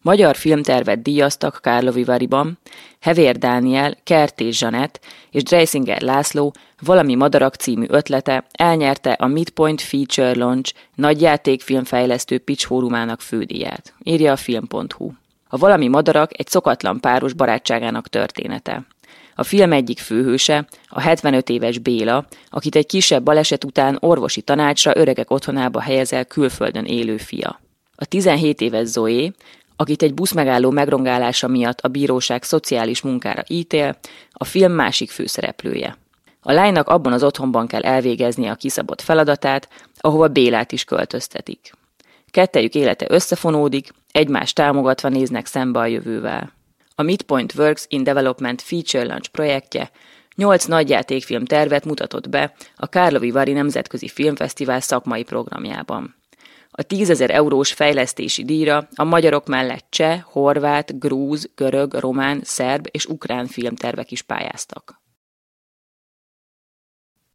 Magyar filmtervet díjaztak Karlovy Varyban, Hevér Dániel, Kertész Zsanett és Dreisinger László Valami madarak című ötlete elnyerte a Midpoint Feature Launch nagyjátékfilmfejlesztő pitch fórumának fődíját, írja a film.hu. A Valami madarak egy szokatlan páros barátságának története. A film egyik főhőse, a 75 éves Béla, akit egy kisebb baleset után orvosi tanácsra öregek otthonába helyezel külföldön élő fia. A 17 éves Zoé, akit egy buszmegálló megrongálása miatt a bíróság szociális munkára ítél, a film másik főszereplője. A lánynak abban az otthonban kell elvégeznie a kiszabott feladatát, ahova Bélát is költöztetik. Kettejük élete összefonódik, egymást támogatva néznek szembe a jövővel. A Midpoint Works in Development Feature Launch projektje 8 nagyjátékfilm tervet mutatott be a Karlovy Vary Nemzetközi Filmfesztivál szakmai programjában. A 10 000 eurós fejlesztési díjra a magyarok mellett cseh, horvát, grúz, görög, román, szerb és ukrán filmtervek is pályáztak.